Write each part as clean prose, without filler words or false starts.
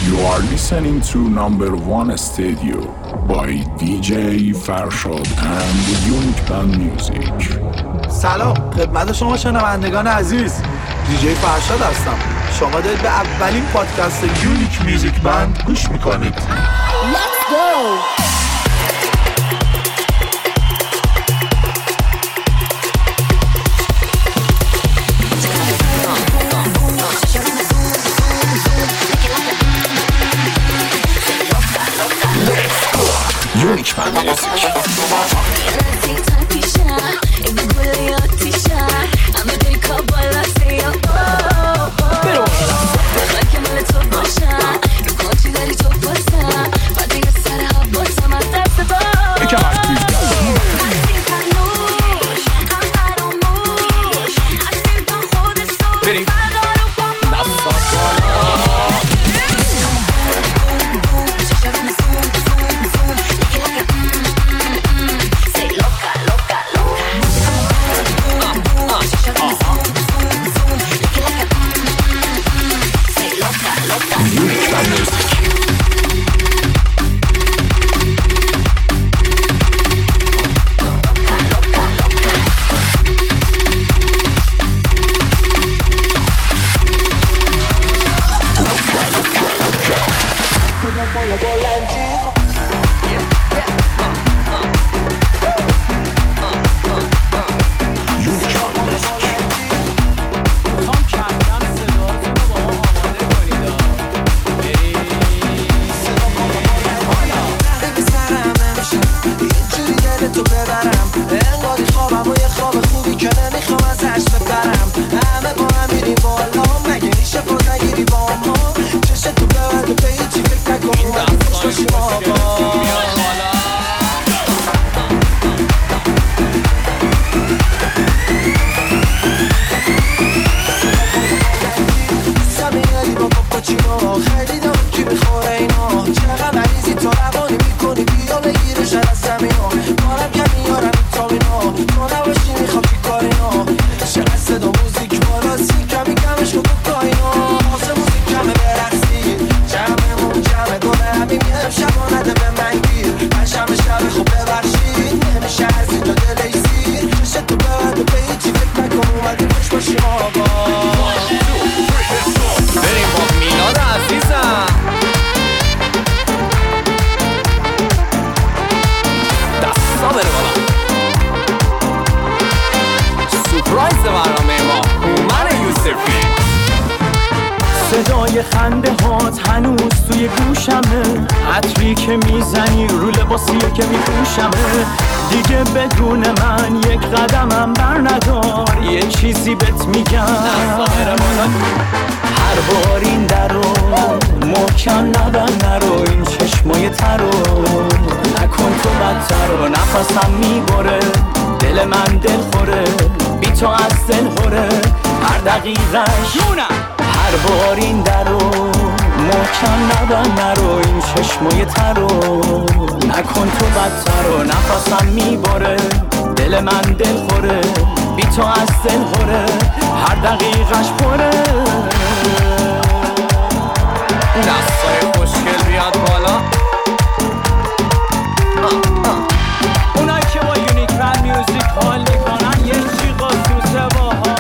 You are listening to number one studio by DJ فرشاد and Unique Band Music. سلام خدمت شما شنوندگان عزیز، دیجی فرشاد هستم. شما دارید به اولین پادکست یونیک میوزیک بند گوش میکنید. Let's go! Unique Band Music. صدای خنده هات هنوز توی گوشمه، عطری که میزنی رو لباسیه که میپوشمه. دیگه بدون من یک قدمم بر ندار، یه چیزی بهت میگم. هر بار این در رو محکم نبند، نرو این چشمای تر رو نکن تو بدتر رو. نفسم میبره دل من دل خوره، بی تو از دل خوره هر دقیقش. هر بار این در رو محکم نبند، نرو این چشمای تر رو نکن تو بدتر رو. نفسم میبره دل من دل خوره، بی تو از دل خوره هر دقیقش پره. دستای خوشگل بیاد بالا. اونایی که با یونیک بند میوزیک حال میکنن یه جیغا سوسه باها.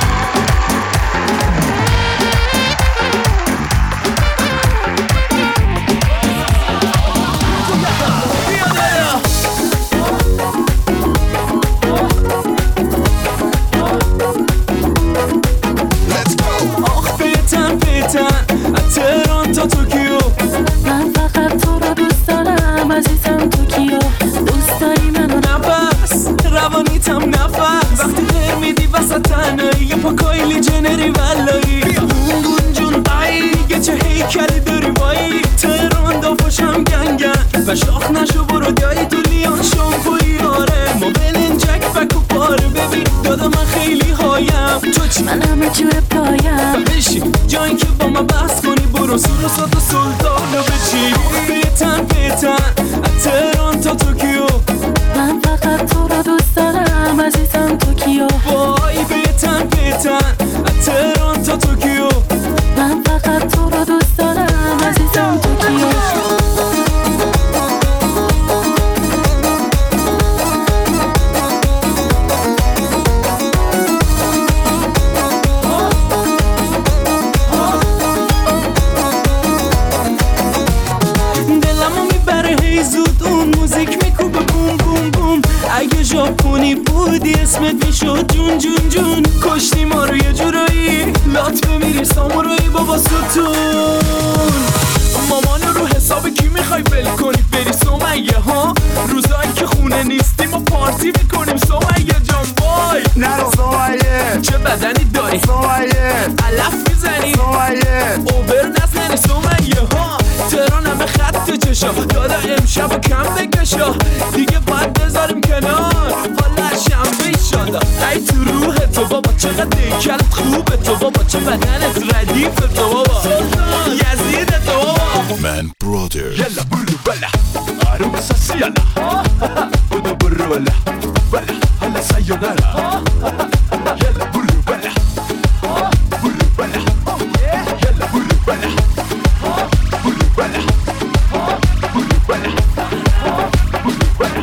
تهران تا توکیو، من فقط تو رو دوست دارم عزیزم. توکیو دوست داری منو؟ نفس روانیتم نفس. وقتی غیر میدی وسط تنهایی، یه پا کایلی جنری ولایی. اون جون یه چه هیکلی داری وایی. تهران دافاشم گنگن و شاخ نشو برو دایی تو لیان شامپوی. آره موبیلین جک بک و پاره ببین دادا من خیلی هایم. تو چی؟ من همه جور پایم. بشین جایی که با من بحث کنی، برو سورسات و سلطانو بچی. بیتن تهران تا توکیو، من فقط تو رو دوست دارم عزیزم. توکیو وای بیتن تهران تا توکیو، من فقط تو رو دوست دارم عزیزم. جون جون جون کشتی ما رو یه جورایی لات بمیری سامورایی بابا ستون مامانو رو حساب کی میخوای بل کنی بری سمیه ها روزایی که خونه نیستیم و پارتی میکنیم سمیه جان وای نرو سمیه چه بدنی داری سمیه علف میزنی سمیه اوبر نزنی سمیه ها تهران همه خط چشا دادا امشب کم بکشا دیگه باید بذاریم کنار والا شنبه ایشالا ای تو روح تو بابا چقدر دیکلت خوبه تو بابا چه بدنت ردیف تو بابا یزید تو بابا من برادر يلا برو بلا عروسة سيالا بدو برو بلا بلا هلا سايونارا يلا برو بلا برو بلا يلا برو بلا برو بلا برو بلا برو بلا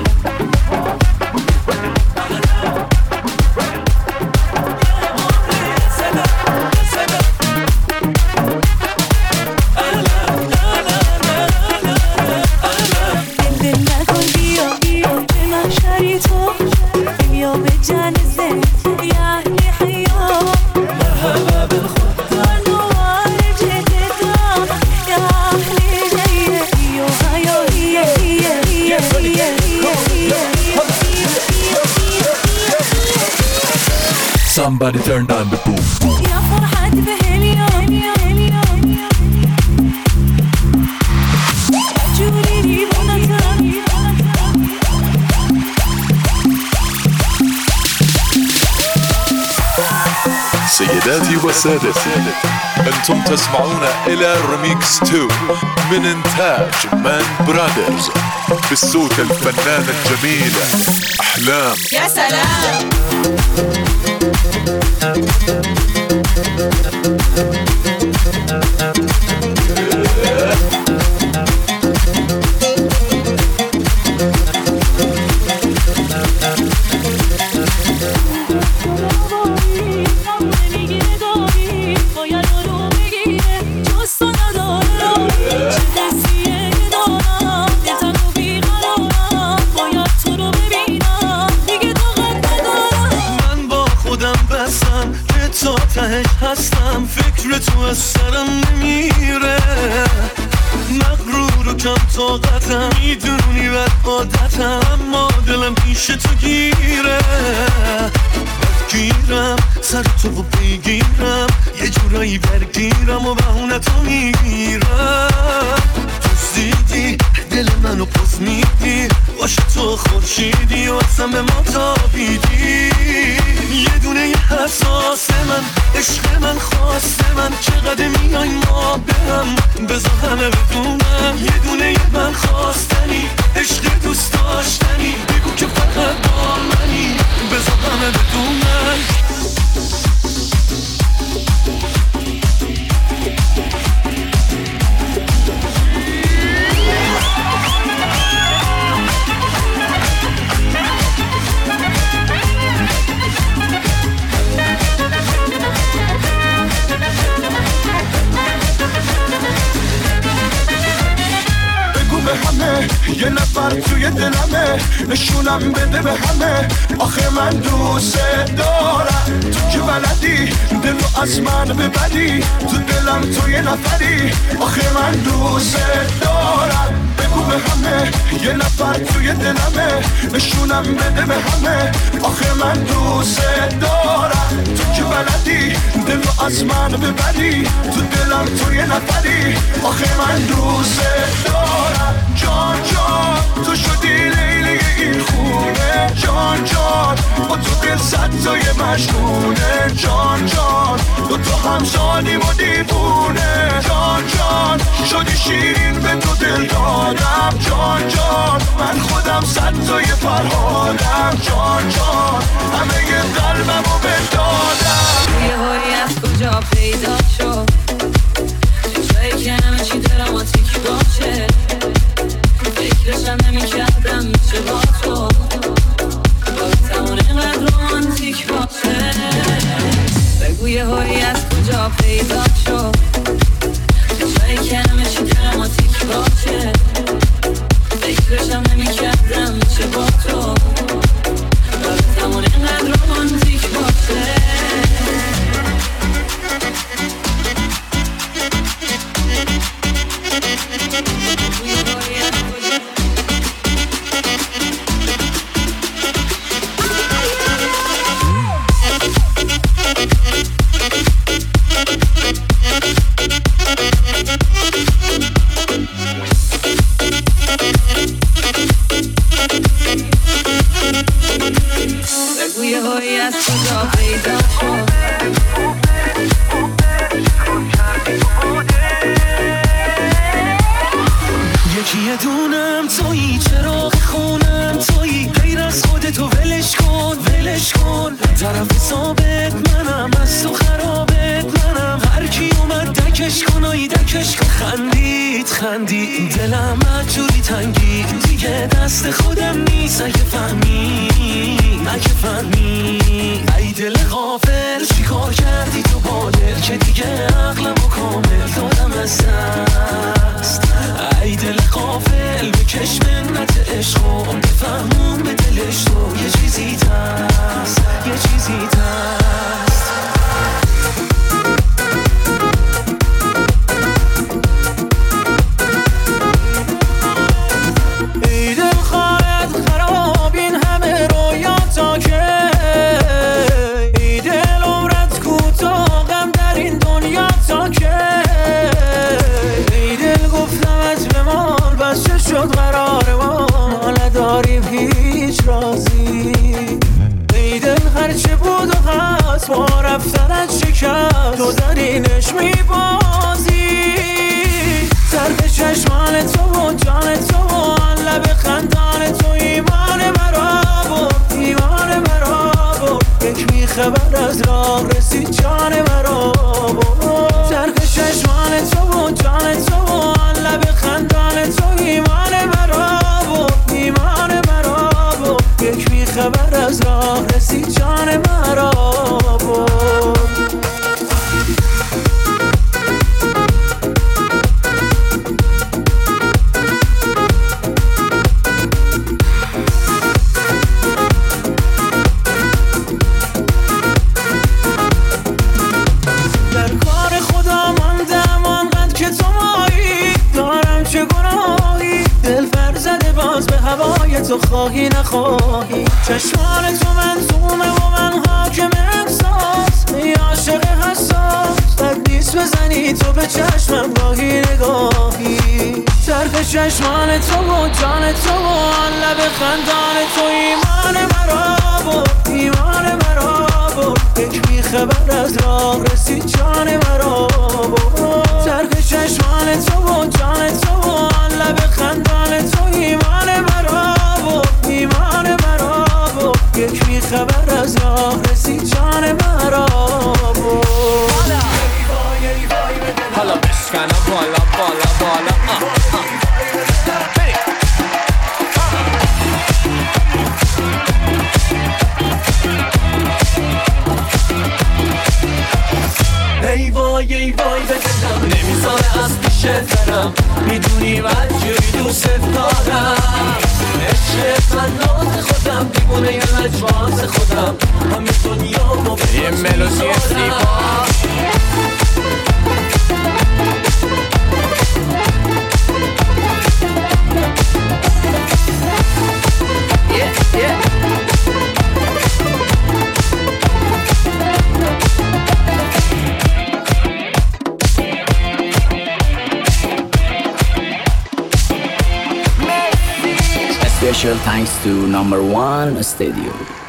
Somebody turn on the boom boom. يا فرحتي بهاليوم جوري بونتان سيداتي وسادتي أنتم تسمعون إلى ريميكس 2 من إنتاج مان برادرز بالصوت الفنان الجميل أحلام. يا سلام هستم فکر تو از سرم نمیره مغرور و کم طاقتم میدونی بد عادتم اما دلم پیش تو گیره گیرم سر تو و بگیرم یه جورایی برگیرم و بهونه تو میگیرم دیدی دل منو پس میدی باشه تو خورشیدی و اصلا به ما تابیدی یه دونه یه حساس من عشق من خواست من چقدر میای ما به هم بذار همه بدونم یه دونه یه من خواستنی عشق دوست داشتنی بگو که فقط با منی بذار همه بدونم یه نفر توی دلمه نشونم بده به همه آخه من دوست دارم تو که بلدی دلو از من ببری تو دلم تو یه نفری آخه من دوست دارم بگو به همه یه نفر توی دلمه نشونم بده به همه آخه من دوست دارم تو که بلدی دلو از من ببری تو دلم تو یه نفری آخه من دوست دارم جان جان تو شدی لیلی این خونه جان جان با تو دل صد تای مجنونه جان جان تو همزانیم و دیوونه جان جان شدی شیرین به تو دل دادم جان جان من خودم صد تای فرهادم جان جان همه قلبم رو بدادم یه هایی از کجا پیدا شد چه که همه چی دراماتیک باشه فکرشم نمی کردم میشه با تو تمون اینقدر رومانتیک باشه بگو یه هایی از کجا پیدا شد جایی که همه چی دراماتیک باشه فکرشم نمی کردم میشه با تو تمون اینقدر رومانتیک باشه حسابت منم، از تو خرابت منم. هر کی اومد دکش کن و دکش کن. خندید دلم جوری تنگی دیگه دست خودم نیست. اگه فهمی ای دل غافل چیکار کردی تو با دل که دیگه عقلمو کامل دادم از دست. ای دل غافل بکش منت عشقم بفهمون به دلش تو یه چیزی هست. ای دل خواهد خراب این همه رویا تا که ای دل عمرت کوتاه غم در این دنیا تا که ای دل گفتمت بمال بس چه شد قرار ما نداریم هیچ رازی. ای دل هرچه بود و هست با رفتنت شکست تو در اینش میبازی. طرف چشمان تو و جان تو و لب خندان تو ایمان مرا بود یک بیخبر از راه رسید جان مرا بود. طرف چشمان تو و جان تو و لب خندان تو ایمان مرا بود یک بیخبر از راه رسید جان مرا بود. تو خواهی نخواهی چشمان تو منظومه و من حاکم احساس. ای عاشق حساس بد نیست بزنی تو به چشمم گاهی نگاهی. طرف چشمان تو و جان تو و لب خندان تو ایمان مرا بود یک بیخبر از راه رسید جان مرا بود. طرف چشمان تو و جان تو و لب خندان تو ایمان مرا بود یک بیخبر از راه رسید جان مرا بود. حالا بشکنم بالا ای وای بگردم نمیذاره از پیشت برم. میدونی من جوری دوست دارم. عشق من ناز خودم دیوونه یه لجباز خودم همه دنیا ما به یه ملودی زیبا. Special thanks to number one studio.